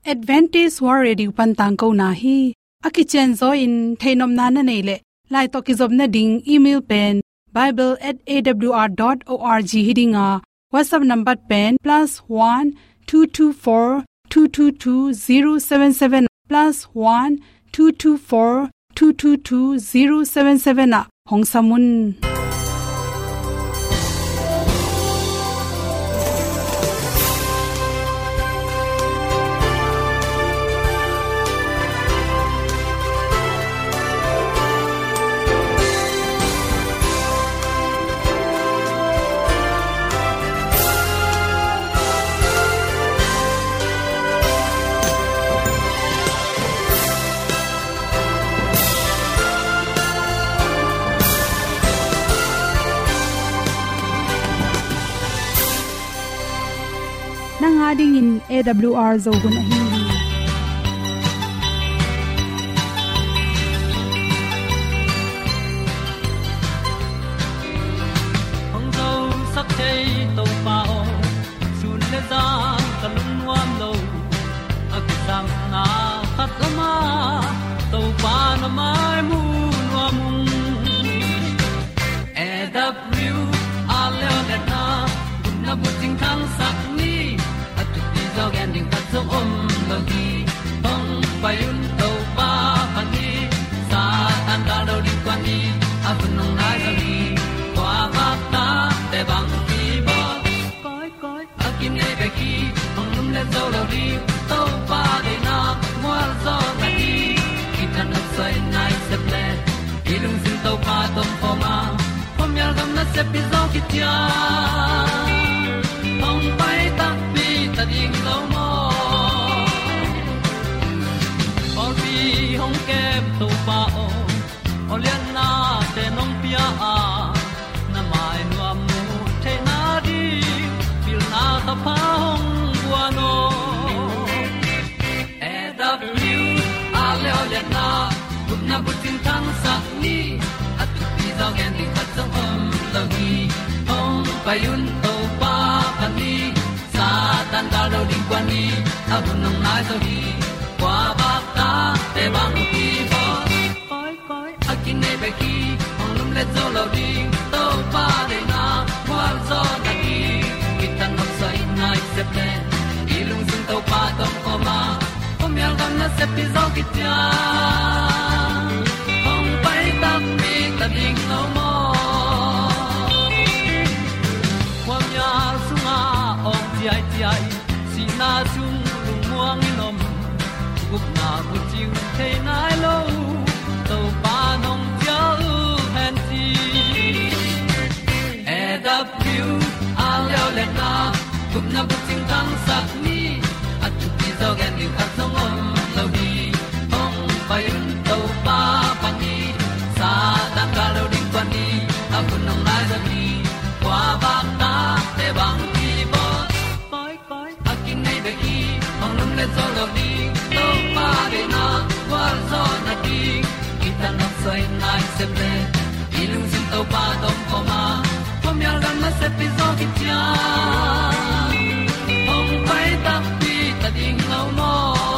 Advantage World Radio Pantang ko na hi akichen zo in thainom na na nei le lai to ki zob na ding email pen bible@awr.org hidinga WhatsApp number pen +1 224 222 077 +1 224 222 077 na hong samun ding in AWR zo gun ahi hong zo sak chei to pao sun le za kan nuam lo akisam na khat ma to pa na mai mu nuam AWR ale le na na bu ting thang sak ni dog ending cut so lo gi hong pai un to pa pan ni sa tan da do di kwan ni a bu nong nai so gi kwa ba ta te bang ki bo koi a kim nei be ki hong lum le zo lo di to pa de na mo zo ta ni ki tan no sai nai se ple ki lung sin to pa tom pho ma pom yal gam na se pi zo ki tia hong pai ta ta ding lo mo ol bi hong kem to pa o lian na te nong pia a na mai nu amu the na di pil na ta pa hong bua no AW a le o lian na kun na bu tin thang sa ni at ti zo gen di khat zo lo gi hong pai un to pa pa ni tan da lo ding kwan ni a bu nong nai so hi kwa ba ta te bang ki bo koi a kin nei be ki ong lum le zo lo ding to pa de na kwa zo na ki ki tan nok sai nai se ple i lung sun to pa tom ko ma pom yal gam na se pi zo ki tia ong pai ta mi ta ding lo mo kwam ya sunga ong ti ai si na chung lung muang ni nom gup na bu chiu the nai lo to pa nong pia u han ti AW a leo le na gup na bu ting tang sat ni at tu ti zo gen ni khat song om lo di ong pai un to pa pa ni sa tan ga lo ding pa ni a bu nong lai za ni kwa ba ta te bang ki bo koi a kin nei be ki ong lum le zo lo di to pa de na kwa zo na ki ki tan nok sai nai se ple i lung sin to pa tom ko ma pom yal gam na se pi zo ki tia ong pai ta pi ta ding lo mo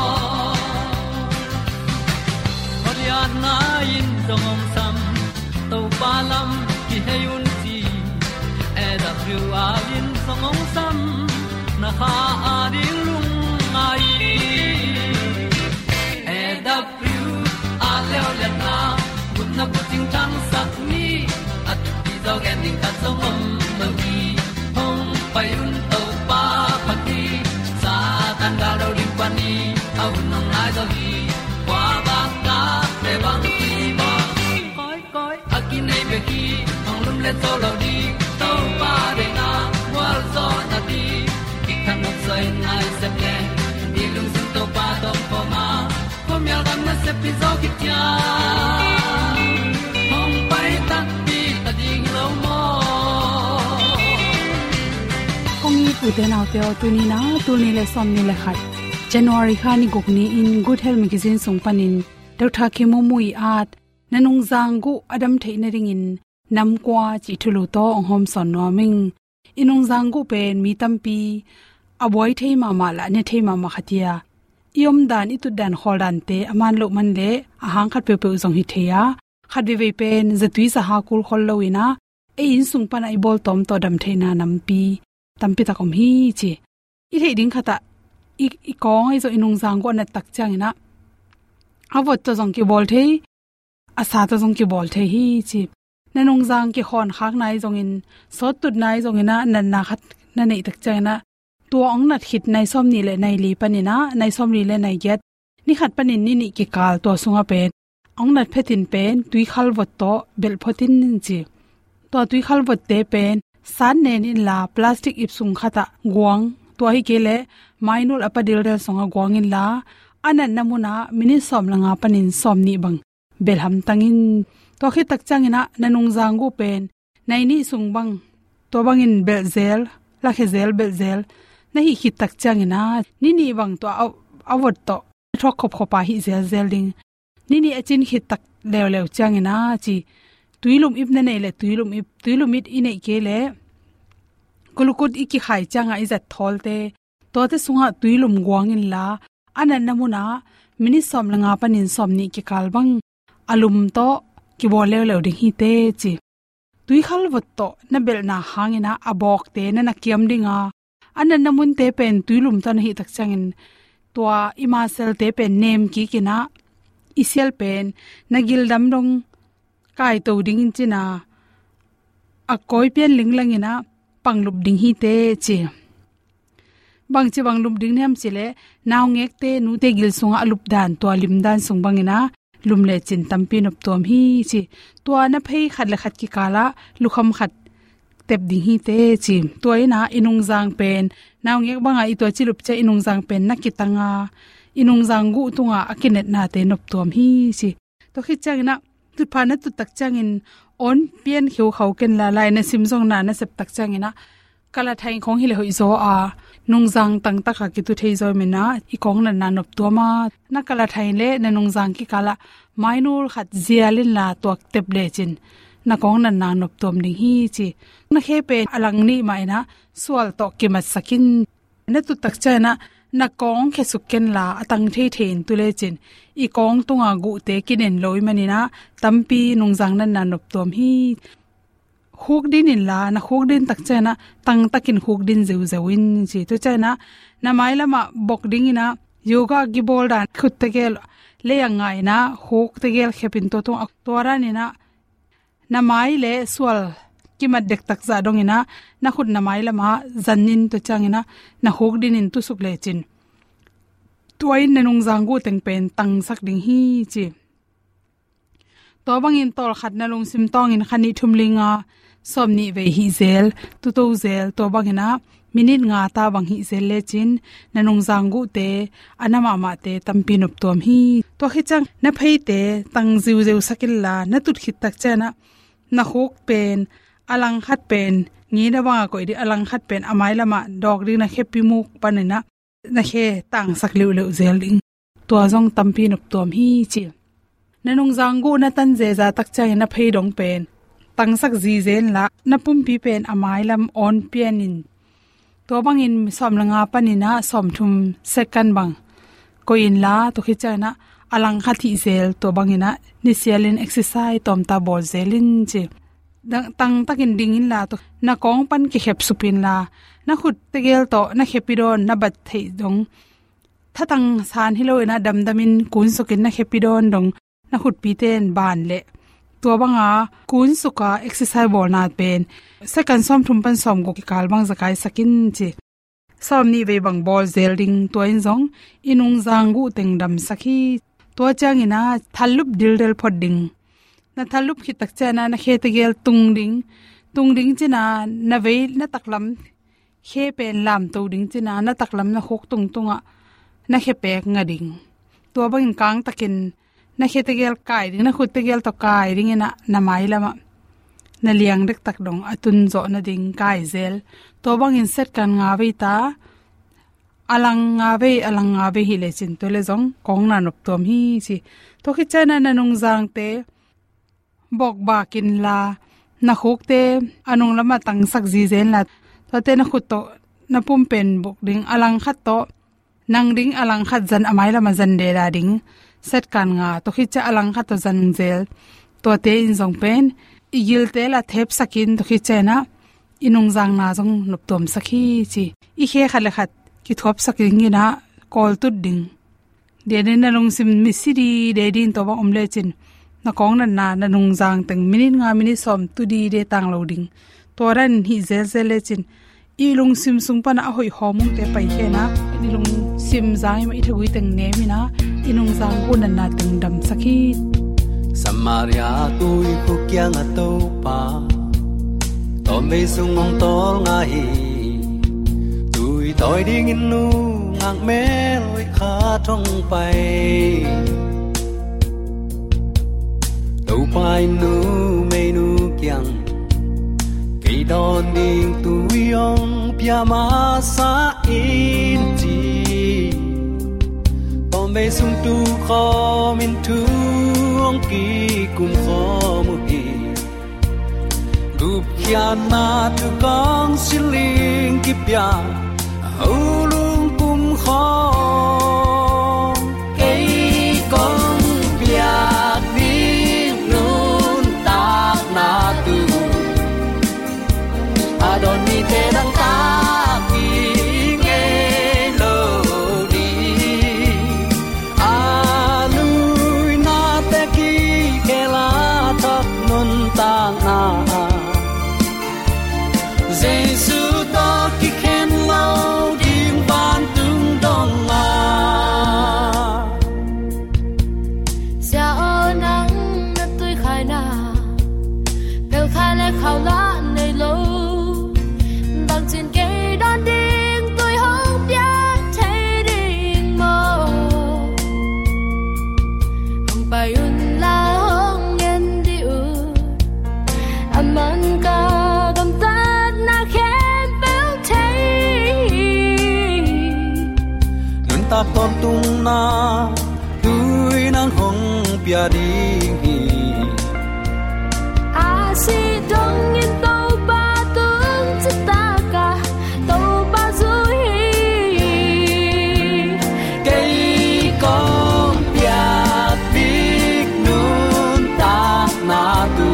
ol ya na in zong om sam to pa lam ki he un ti AWR in song ong sam na ha a ding lung mai AWR a leo le na kun na bu ting tang sak ni at ti zo gen ding khat song om lo gi hong pai un to pa pa ti sa tan da do ding pa ni au nong lai zo gi kwa ba ta te bang ki ba koi a kin nei be ki hong lum le zo lo di to pa de na wa zo na ti ki kan nok sai nai se ple ni lung sun to pa tom po ma pom yal gam na se pi zo ki tia hong pai ta pi ta ding lo mo kong ni pu te naw te o tu ni na tu ni le som ni le khat January khani gokni in Good Health magazine song panin dr khemo mui at nanung zangu adam theina ringin namkwa chi thulu to onghom son noming inung zangu pen mi tampi aboi thei mama la ne thei mama khatia iom dan itu dan holdan te aman lo man le ahang khat pe pe zong hi theya khat ve pen zatui sa ha kul khol loina e in sung pan ai bol tom to dam theina nampi tampi ta kom hi chi i the ding khata i kong ai zo inung jang go na tak changina awot to jong ki bol thei asa to jong ki bol thei hi chi nanung jang ki khon khak nai jong in so tut nai jong ina nan na khat na nei tak changina tua ong nat hit nai som ni le nai li panina nai som ri le nai get ni khat panin ni ni ki kal to sunga pen ong nat phetin pen tui khal vot to bel photin chi to tui khal vot te pen san nen in la plastic ip sung khata guang to hi kele mainul apadil re songa guang in la anan namuna mini som langa panin som ni bang belham tangin to khi tak changina nanung jangu pen nai ni sung bang to bangin belzel la khezel belzel na hi khit tak changina ni ni bang to awot to thok khop khopa hi zel zel ding ni achin khit tak lew lew changina chi tuilum ip na nei le tuilum it inei ke le kulukut iki khai changa izat tholte to te sunga tuilum guangin la anan namuna mini som langa panin somni ki kalbang alum to ki bole lew ding hi te chi tui khal vot to na bel na hangina abok te na kiam dinga anan namun te pen tuilum tan hi tak changin tua ima sel te pen nem ki kina isial pen nagil dam dong kai to ding china a koi pen linglangina panglup ding hi te chi bangchi banglum ding nem chile naw ngek te nu te gil sunga alup dan to lim dan sung bangina lumle chin tampi nop tom hi chi to na phei khat la khat ki kala lukham khat tep ding hi te chi toina inung jang pen naw ngek banga I to chilup che inung jang pen nakitanga inung jang gu tunga akinet na te nop tom hi chi to khi changna tu phana tu tak changin on pian kheu khau ken la lai na simjong na na sep tak changina kala thain khong hi le hoi zo a nung jang tang ta kha ki tu thei zo me na I kong na na nop to ma na kala thain le na nung jang ki kala mainul khat zialin la tok tep le chin na kong na na nop tom ding hi chi na khe pe alang ni mai na sual to ki mat sakin na tu tak cha na kong khe sukken la atang thei thein tu le chin I kong tunga gu te kinen loi manina tampi nung jang na na nop tom hi khuk din in la na khuk din tak chana tang takin khuk din zeu zeuin chi to chana na mailama bok ding ina yoga gi bol dan khut te gel le angai na khuk te gel khepin to tora ni na mai le swal ki mat dek tak za dong ina na khut na mailama zannin to changina na khuk din in tu suk le chin tuain nanung jangu teng pen tang sak ding hi chi to bangin tol khat na lung sim tong in khani thumlinga somni ve hi zel tu to zel to bangina minute nga ta bang hi zel le chin nanung jangu te anama ma te tampi nop tom hi to khichang na phei te tang jiu jiu sakil la na tut khit tak chana na khok pen alang khat pen ngi na wa ko di alang khat pen amai lama dog ri na khepi muk panina na khe tang sak liu liu zel ding to jong tampi nop tom hi chi nanung jangu na tan je za tak chang na phei dong pen tang sak ji zen la na pum pi pen amai lam on pianin to bangin som langa panina som thum second bang ko in la to khichana alang khathi zel to bangina ni sialin exercise tom ta bol zelin che tang takin dingin la to na kong pan ki khep supin la na khut tegel to na khepidon na bat thei dong thatang san hiloina damdamin kun sokin na khepidon dong na khut pi ten ban le to banga kun suka exercise bol na pen second som thum pan som go ki kal bang zakai sakin chi som ni ve bang bol zel ding to in zong inung jangu teng dam sakhi to changina thalup dildel phoding na thalup khi tak chana na khetegel tungding china na ve na taklam khe pen lam to ding china na taklam na khok tunga na khe pek ngading to bang kang takin na khetegel kai ding na khutegel to kai ring ina na mai lama na liang dek tak dong atun zo na ding kai zel to bang in set kan nga ve ta alang nga ve hi le chin to le jong kong na nop tom hi chi to khi chana na nung jang te bok ba kin la na khok te anung lama tang sak ji zen la to te na khut to na pum pen bok ding alang khat to nang ding alang khat jan amai lama jan de da ding set kan nga to khicha alang khat to jan zel to te in jong pen igil te la thep sakin to khicha na inung jang na jong nup tom sakhi chi I khe khale khat ki thop saking ina kol tu ding de ne na long sim mi siri de din to ba omle chin na kong na nung jang teng minit nga minit som tu di de tang lo ding toran hi zel zel le chin I lung sim sung pa na hoi homung te pai he na I lung sim jang ma I thugui teng ne mi na inung jang ko na teng dam sakhi Samaria tôi ko kyang ato pa tom be sung ong tol nga hi tôi toi ding in nu ngang me loi kha thong pai tàu pai nu me nu kyang cây đòn ding tôi ong pia ma sa in chi tom be sung tu kho min tu ong ki kum kho mu hi gup kya na tu kong siling ki pia au lung kum kho cây con pia đi nun tak na tu adon mi te dang ta ki nge lo di a lui na te ki ke la tak nun tak na Giêsu to ki khen lâu ding ban tung dong a Sa nang na tui khai na Pel khai le khao la nei lo Dang chin ke don ding tui hong bia thai ding mo Hong pai un la hong ngen di u Aman ka gam ta na khen pel thai nun ta tom tung na tui nang hong pia ding hi A si dong in to ba tung ta ka to ba zu hi cây con pia big nun ta na tu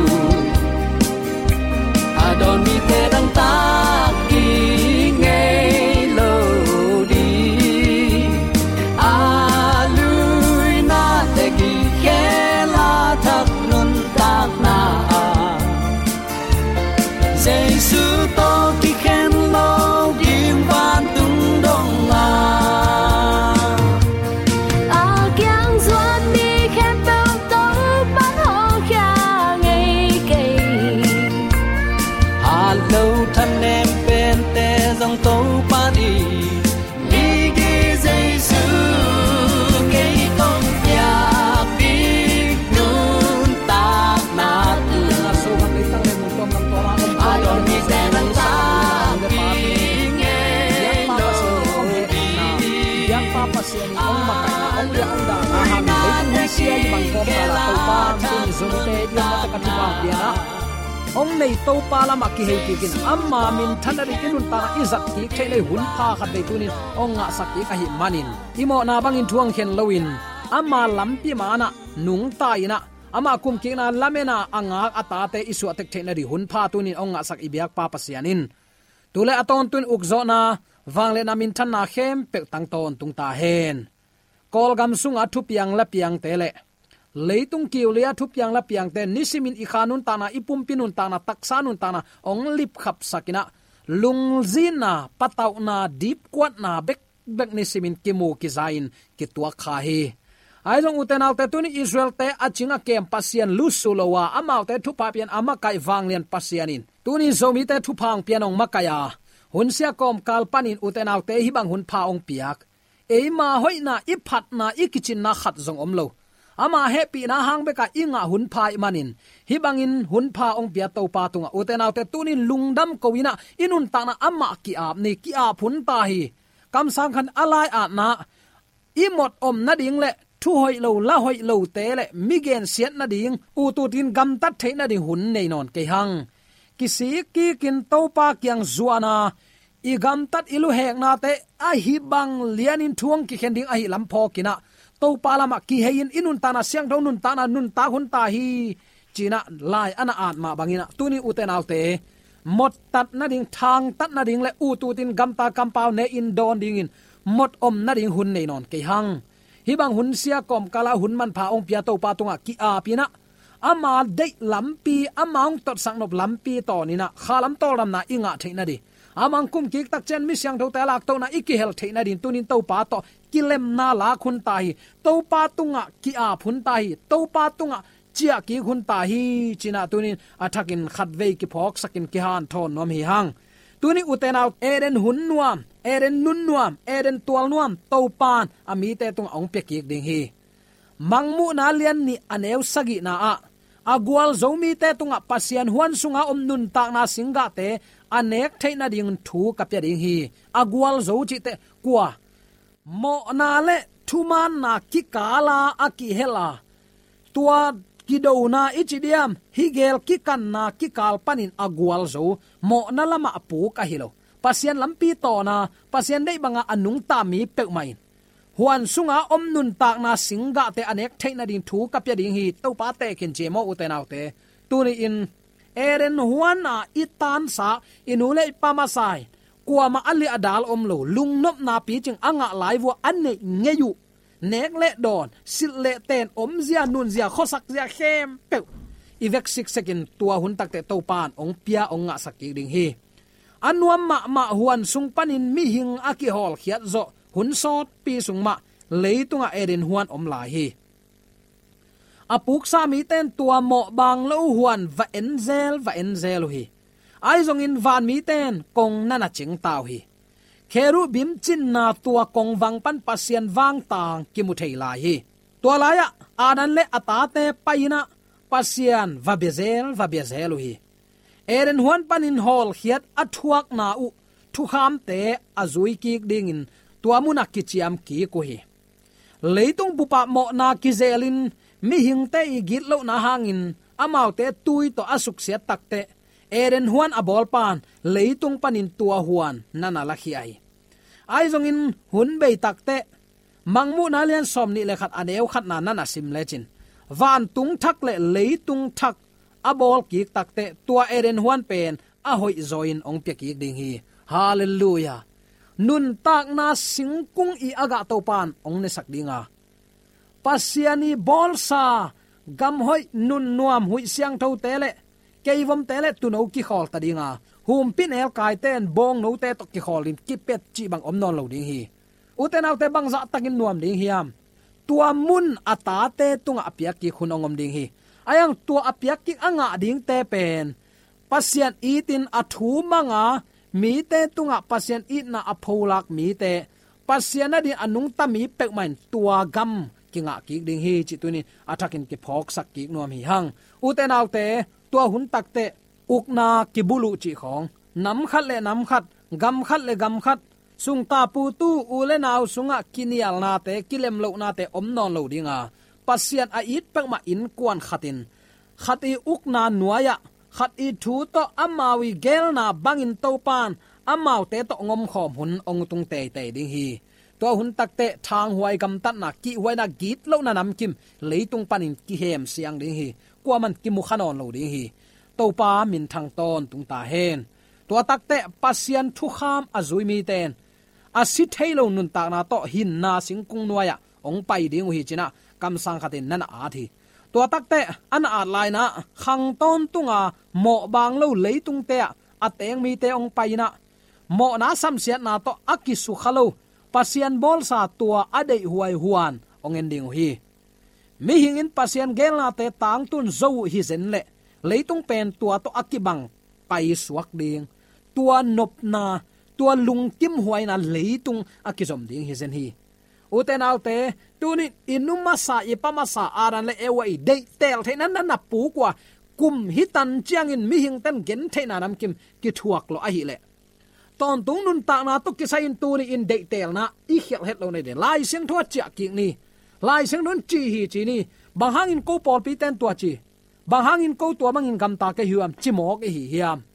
adon mi te dang ta ki nge lo di a lui na te ki ke la thak nun ta na Giêsu to ki khen lo ding van tung dong la A kyang zuan mi khen pel to ban ho kya ngei kei a lo than em pen te dong to pa đi đi gi Giêsu cây con pia đi nun ta na tu na so han le tang le mong tom nam to ra a don mi se dang ta ki nge lo di yang papa sian ong makai na ong ya ong da na ham le tu sia i bang ko pa la to pa tin zum te yum na ta kan pa pia na ong nei to pa la ma ki hei ki kin amma min thanari kinun ta izat ki thele hun pha khat dei tunin ong nga sak ki ka hi manin imo na bangin thuang khen loin amma lampi mana nung ta ina ama kum ki na lamena anga ata te isu atek thena ri hun pha tunin ong nga sak ibyak pa pasianin tule aton tun ukzo na wangle na min than na khem pe tang ton tung ta hen kol gam sunga thu piang la piang tele leitung kiulia thu piang la piang te nisimin i khanun ta na ipum pinun ta na taksanun ta na ong lip khap sakina lungzina patau na deep kwat na bek bek nisimin kimu ki zain ki tua kha hi aizong utenaw te tuni Israel te achinga kem pasian lusulowa amau te thu pa pian ama kai wanglian pasianin tuni zomi te thu phang pianong makaya hunsia kom kalpanin utenaw te hibang hun pha ong piak eima hoina iphat na ikichin na khat zong omlo ama happy na hang beka inga hun phai manin hibangin hun pha ong pia to pa tunga utenaw te tunin lungdam kowina inun ta na amma ki ap ni ki ap hun ta hi kam sang khan alai a na imot om na ding le thu hoi lo la hoi lo te le migen siat na ding u tu tin gam tat the na ding hun nei non ke hang kisi ki kin to pa kyang zuana i gam tat ilu hek na te a hi bang lian in thuang ki khending a hi lam pho kina to palama ki hein inun ta na siang dong nun ta na nun ta hun ta hi china lai ana at ma bangina tuni uten autte mot tat na ding thang tat na ding le u tu tin gam ta kam pau ne in don ding in mot om na ding hun nei non ke hang hi bang hun sia kom kala hun man pha ong pia to pa tunga ki a pina ama de lampi amang tot sang nop lampi to ni na khalam to ram na inga theina di amang kum ki tak chen mi siang tho ta lak to na iki hel theina din tunin to pa to kilem na la khun ta hi to pa tunga ki a phun ta hi to pa tunga chia ki khun ta hi china tunin athakin khatve ki phok sakin ki han thon nom hi hang tuni uten out eren hun nuam eren nun nuam eren tual nuam to pan ami te tung ong pe ki ding hi mangmu na lian ni aneu sagi na a agwal zomi te tunga pasian huan sunga om nun ta na singa te anek theina ding thu kapya ding hi agwal zo chi te kwa mo na le thuman na ki kala aki hela tua kido na ichidiam higel ki kan na ki kal panin agwal zo mo na lama apu ka hilo pasian lampi to na pasian dei banga anung ta mi pe mai huan sunga om nun tak na singa te anek theina ding thu kapya ding hi to pa te kin je mo uten autte tuni in eren huan a itan sa inule pamasai kuama ali adal omlo lungnop na pi ching anga laiwo anne ngeyu nek le don sil le ten om zia nun zia khosak zia khem pe ivek 6 second tua hun takte to pan ong pia ong nga sakki ding hi anuam ma huan sung panin mi hing aki hol khiat zo hun sot pi sung ma leitunga eren huan om lai hi apuk sa mi ten tua mo bang lo huan va enzel hi ai zong in van mi ten kong nana ching tau hi kheru bim chin na tua kong wang pan pasian wang tang ki mu thei lai hi tua la ya adan le ata te paina pasian va bezel hi eren huan panin hol khiat athuak na u thu kham te azui ki ding in tua muna ki chiam ki ko hi leitung bupa mo na ki zelin mi hing te i git lo na hangin amau te tui to asuk sia takte eren huan abol pan leitung panin tua huan nana la hi ai zong in hun bei takte mangmu na lian som ni le khat aneu khat na nana sim le chin van tung thak le leitung thak abol ki takte tua eren huan pen a hoi zoin ong pe ki ding hi hallelujah nun tak na singkung i aga to pan ong ne sak dinga pasiani bolsa gam hoi nun nuam hui siang tho tele keivom tele tu no ki khol ta dinga hum pin el kai ten bong no te to ki kholin ki pet chi bang om non lo ding hi uten autte bang za takin nuam ding hiam tua mun ata te tunga apia ki khunongom ding hi ayang tua apia ki anga ding te pen pasian itin athu manga mi te tunga pasian it na apholak mi te pasian adin anung ta mi pek man tua gam kinga ki ding hi chi tunin athakin ki phok sak ki nuam hi hang uten autte tua hun takte ukna ki bulu chi khong nam khat le nam khat gam khat le gam khat sung ta pu tu u le naw sunga kinial na te kilem lo na te om non lo dinga pasian a it pek ma in kwan khatin khati ukna nuaya khat i thu to amawi gel na bangin to pan amau te to ngom khom hun ong tung te te ding hi to hun takte thang huai gam tat na ki huai na git lo na nam kim leitung panin ki hem siang ding hi kwaman ki mu khanon lo ding hi to pa min thang ton tung ta hen to takte pasian thu kham azui mi ten asit thailo nun ta na to hin na singkung nuaya ong pai ding hi china kam sang khatin nana a thi to takte an a lai na khang ton tunga mo bang lo leitung te ateng mi te ong pai na mo na sam siat na to akisu khalo pasian bol sa tua adei huai huan ong ending hi mi hingin pasian gel na te tang tun zo hi zen le leitung pen tua to akibang pai suak ding tua nop na tua lung kim huai na leitung akizom ding hi zen hi uten autte tuni inuma sa ipama sa aran le ewai de tel thainan na pu kwa kum hitan chiangin mi hing tan gen thaina nam kim ki thuak lo a hi le ton tung nun ta na to ki sain tu ni in de tel na i khel het lo nei de lai siang thua cha ki ni lai siang nun chi hi chi ni bang hangin ko pol pi ten tua chi bang hangin ko tua mangin gam ta ke hiam chi mo ke hi hiam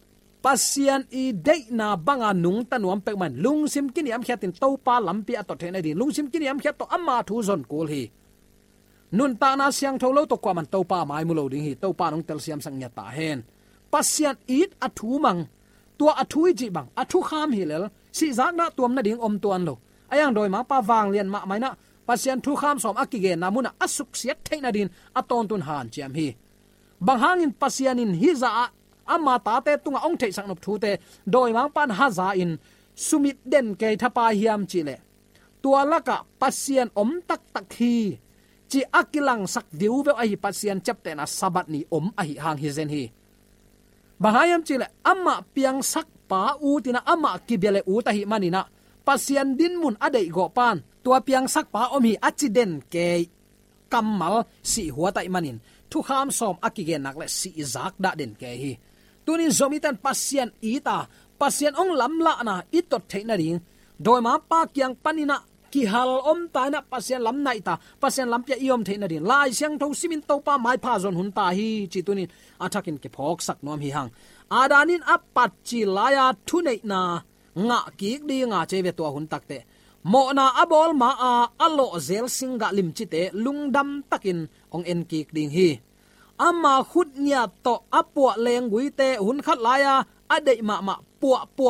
pasian i dei na banga nung tanuam pek man lungsim kiniam khiatin topa lampi atot the na din lungsim kiniam khiat to amma thu zon kul hi nun ta na siang tholo to kwa man topa mai mulo ding hi topa nong tel siam sang nya ta hen pasian it athu mang tua athui ji bang athu kham hi lel si zak na tuam na ding om tuan lo ayang doi ma pa wang lian ma mai na pasian thu kham som akige namuna asuk siat theina din aton tun han chiam hi bang hangin pasianin hi za ama ta te tunga ong thei sang nop thu te doi mang pan ha za in sumit den ke thapa hiam chi le tua laka pasian om tak tak hi chi akilang sak diu ve ai pasian chapte na sabat ni om ai hang hi zen hi bahayam chi le amma piang sak pa u tina ama kibele u ta hi manina pasian din mun adei go pan tua piang sak pa om hi accident ke kamal si huwa tai manin thu kham som akige nak le si zak da den ke hi tunin zomitan pasian ita pasian ong lamla na itot theina ring doi ma pa kyang panina ki hal om ta na pasian lam nai ta pasian lam pya iom theina ring lai siang tho simin to pa mai pha zon hun ta hi chi tunin athakin ke phok sak nom hi hang adanin apat chi laya thu nei na nga ki di nga cheve to hun takte mo na abol ma a alo zel singa lim chi te lungdam takin ong en ki ding hi ama khut nya to apwa leng gui te hun khat laya adei ma puwa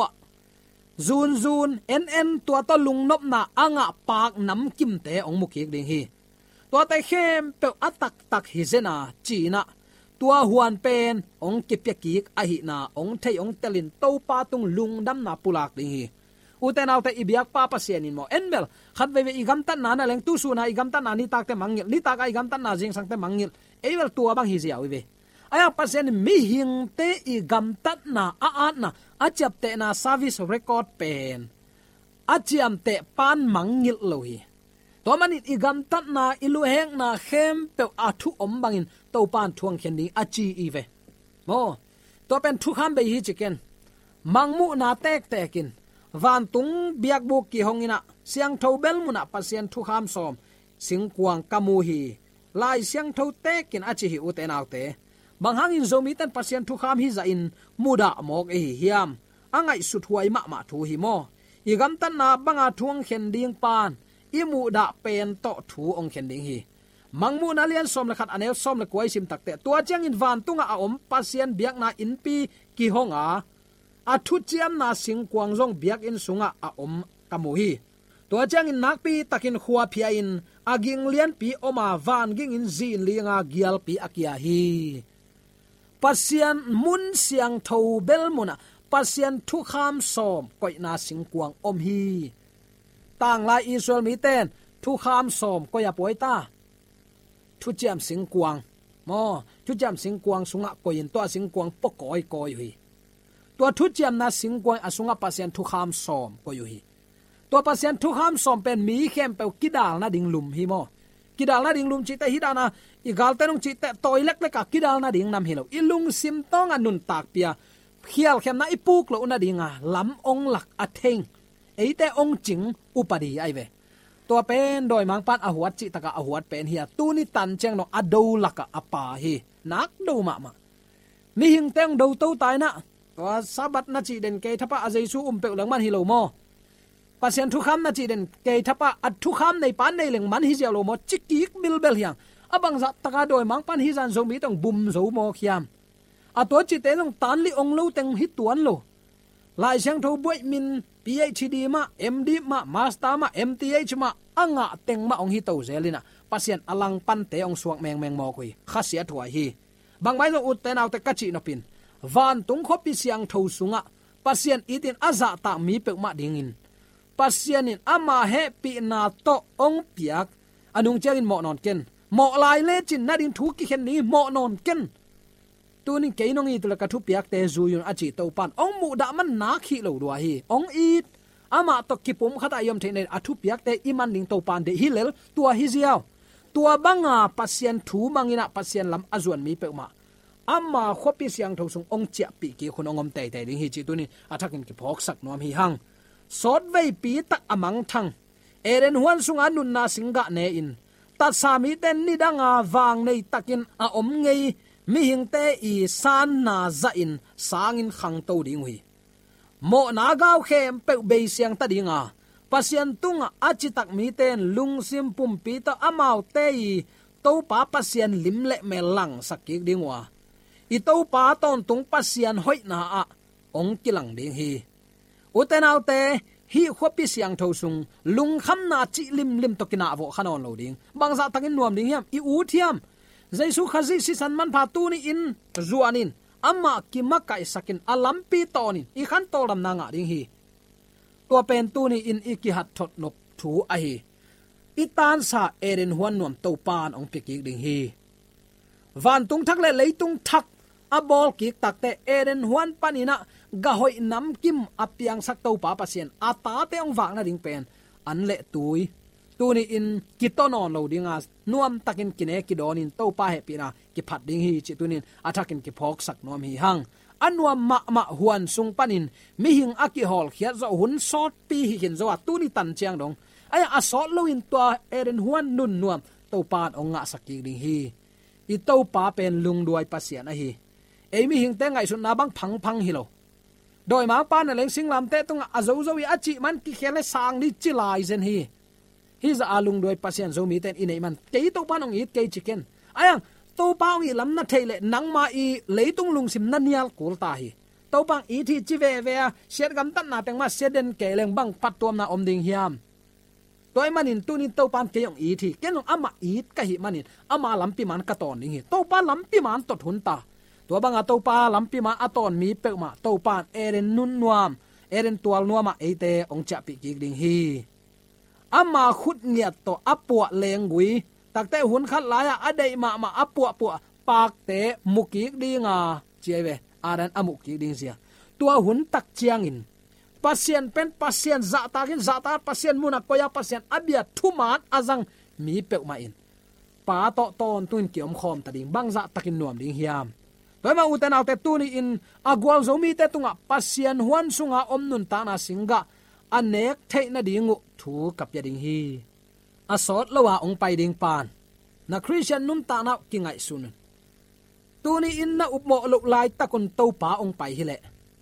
zun en tua to lung nop na anga pak nam kim te ong mukhi ding hi tua te khem pe atak tak hi zena china tua huan pen ong kipya ki a hi na ong thei ong telin to pa tung lung dam na pulak ding hi uten autte ibyak pa pasienin mo enbel khat ve igam tan na leng tu su na igam tan na ni tak te mangil ni tak igam tan na jing sang te mangil ewel tua bang hi ziaw ve aya pasien mi hing te igam tan na a na achap te na service record pen achiam te pan mangil lo hi to manit igam tan na ilu heng na khem pe athu om bangin to pan thuang khen ding achi i ve mo to pen thu kham be hi chicken mangmu na tek tekin van tung biak bu ki hongina siang tho bel muna pasien thu kham som singkwang kamu hi lai siang tho tekin achi hi uten autte bang hangin zomi tan pasien thu kham hi za in muda mok e hiam angai sut huai ma thu hi mo igam tan na banga thuang khen ding pan imu da pen to thu ong khen ding hi mangmu na lian som la khat anel som la koi sim takte tua chang in van tunga a om pasien biak na in pi ki honga athu chiam na sing kwang jong biak in sunga a om kamu hi to chang in nak pi takin khuwa phia in aging lian pi oma van ging in zin linga gial pi akia hi pasian mun siang tho bel muna pasian thu kham som koi na sing kwang om hi tang la Israel mi ten thu kham som ko ya poita thu chiam sing kwang mo thu chiam sing kwang sunga ko in to sing kwang pokoi koi hui to thu chiam na sing kwang asunga pasien thu kham som ko yu hi to pasien thu kham som pen mi khem pe kidal na ding lum hi mo kidal na ding lum chi te hidana igal tenung chi te toilet le ka kidal na ding nam hilo ilung sim tong anun tak pia khial khem na ipuk lo na dinga lam ong lak atheng eite ong ching upadi ai ve to pen doi mang pan a huat chi taka a huat pen hi tu ni tan cheng no ado laka apa hi nak do ma mi hing teng do to tai na to sabat na chi den ke thapa a jesu pe lang man hi lo mo pasien thu kham na chi den ke thapa at thu kham nei pan nei leng man hi jalo lo mo chikik bil bel hiang abang za taka doi mang pan hi jan zo mi tong bum zo mo khiam a to chi te long tan li ong lo teng hi tuan lo lai sang tho boi min PhD ma MD ma master ma MTH ma anga teng ma ong hi to zelina pasien alang pan te ong suak meng mo kui khasia thua hi bang bai lo ut te naw te kachi no pin van tung khopi siang tho sunga pasien itin aza ta mi pe ma dingin pasien in ama he pi na to ong piak anung changin mo non ken mo lai le chin na din thu ki khen ni mo non ken tunin keinong i tulaka thu piak te zuyun achi to pan ong mu da man na khi lo do hi ong it ama to kipum khata yom thein athu piak te iman ning to pan de hilel tua hi ziaw tua banga pasien thu mangina pasien lam azuan mi pe ma amma khopi siang tho sung ong chia pi ki khunongom te te ding hi chi tunin athakin ki phok sak nom hi hang sot vei pi tak amang thang eren huan sung anun na singa ne in tat sami ten ni danga wang nei takin a om ngei mi hing te i san na za in sangin khang to ding hui mo na gao khem pe be siang ta dinga pasian tunga achitak mi ten lungsim pumpi to amau te i to pa pasian limle melang sakik dingwa i to pa ton tung pasian hoi na a ong kilang ding hi utenaw te hi khopi siang tho sung lung kham na chi lim to kina vo khanon lo ding bangza takin nuam ding yam i u thiam jaisu khazi si san man pha tu ni in zuanin amma ki makai sakin alampi tonin i khan tolam na nga ding hi to pen tu ni in iki hat thot nop thu a hi itan sa eren huan nuam to pan ong piki ding hi van tung thak le leitung thak abol ki takte eren huan panina gahoi nam kim apiang sak to pa pasien ata te ong wang na ding pen an le tui tuni in kitonon lo dinga nuam takin kine kidonin to pa he pina ki phat ding hi chi tunin athakin ki phok sak nom hi hang anuam ma huan sung panin mi hing aki hol khiat zo hun sot pi hi hin zo tuni tan chiang dong aya asol lo in to eren huan nun nuam to pan ong nga sakki ding hi i to pa pen lung duai pasian a hi emi hing te ngai sun na bang phang hi lo doi ma pa na leng singlam te tung azo zo i achi man ki khele sang ni chilai zen hi hi za alung doi pasian zo mi ten inei man ke to pa nong it ke chicken ayang to pa ngi lam na theile nang ma i leitung lung sim na nial kul ta hi to pang i thi chi ve shet gam tan na peng ma seden ke leng bang pat tom na om ding hiam toy manin tunin to pan ke yong i thi kenong ama it ka hi manin ama lampi man ka ton ding hi to pa lampi man tot hun ta to banga to pa lampi ma aton mi pe ma to pan eren nun nuam eren tual nuama ate ong cha pi ki ding hi ama khut ngiat to apua lengui takte hun khat laya adei ma apua pak te muki dinga chive aran amuki ding sia tua hun tak chiang in pasien pen pasien za ta pasien muna koya pasien abia thumat azang mi pe ma in pa to ton tun kiom khom ta ding bang za takin nuam ding hiam toy ma uten autte tuni in agwal zomi te tunga pasien huan sunga omnun ta na singa anek theina dingu thu kapya ding hi asot lawa ong pai ding pan na christian num ta na kingai sun tuni in na upmo luk lai takun to pa ong pai hile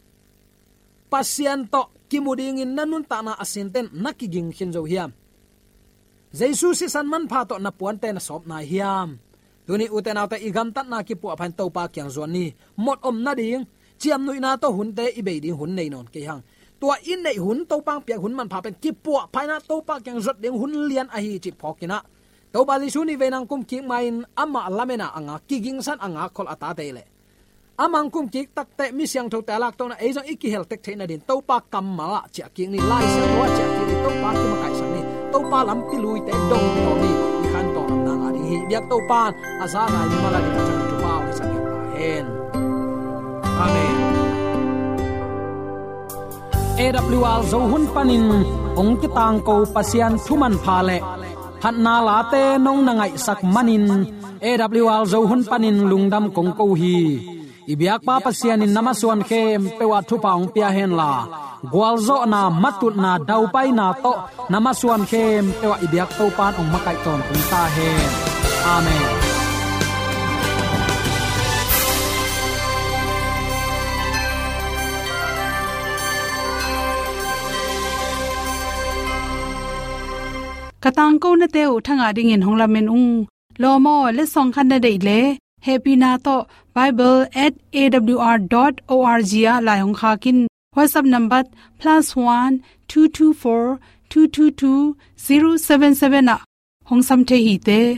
pasien to kimuding in nanun ta na asenten nakiging hinzo hiam jesu si san man pha to na puan te na sop na hiam tuni uten autte igam tat na ki pu aphan to pa kyang zon ni mot om na ding chiam nui na to hun te ibe ding hun nei non ke hang tua in nei hun to pang piak hun man pha pen ki pu phaina to pa kyang zot ding hun lian a hi chi phokina to ba li suni ve nang kum ki main ama lamena anga kiging san anga khol ata te le amang kum ki tak te mi siang tho ta lak to na ejo iki hel tek theina din to pa kam ma cha king ni lai sa wa cha ki to pa ki ma kai sang ni to pa lam pi lui te dong to ni i khan to na nga ri hi biak to pa asa na ni mala ni cha tu pa ni sa ki hen amen AWR zo hun panin ong ki tang ko pasian thuman pha le phat na la te nong na ngai sak manin AWR zo hun panin lungdam kong ko hi ibyak pa pasian in namaswan khem pewa thu paung pia hen la gwalzo na matut na dau pai na to namaswan khem pewa ibyak to pan ong makai ton kum ta hen amen katang ko na teu thanga ding in honglamen lomo le song khan na dei le happy na to bible@awr.org ya la hong kha kin whatsapp number +1 224 222 077 na hong sam the hi te